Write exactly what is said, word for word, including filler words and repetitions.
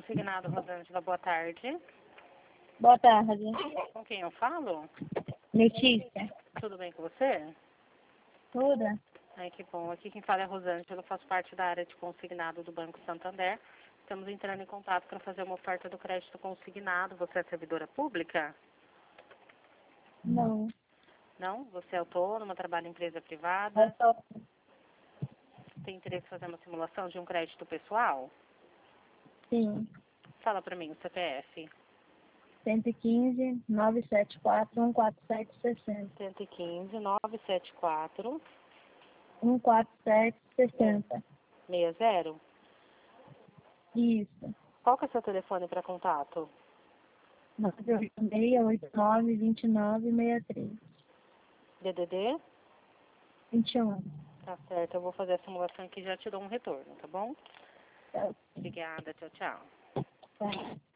Consignado Rosângela, boa tarde. Boa tarde. Com quem eu falo? Letícia. Tudo bem com você? Tudo? Ai, que bom. Aqui quem fala é a Rosângela, eu faço parte da área de consignado do Banco Santander. Estamos entrando em contato para fazer uma oferta do crédito consignado. Você é servidora pública? Não. Não? Você é autônoma, trabalha em empresa Eu privada? tô... Tem interesse em fazer uma simulação de um crédito pessoal? Sim. Fala para mim o C P F. cento e quinze, novecentos e setenta e quatro, cento e quarenta e sete, sessenta. cento e quinze, novecentos e setenta e quatro, cento e quarenta e sete, sessenta. sessenta. Isso. Qual que é o seu telefone para contato? nove oito seis, oito nove, dois nove, seis três. D D D? vinte e um. Tá certo, eu vou fazer a simulação aqui e já te dou um retorno, tá bom? Tá. Obrigada, tchau, tchau. Tá.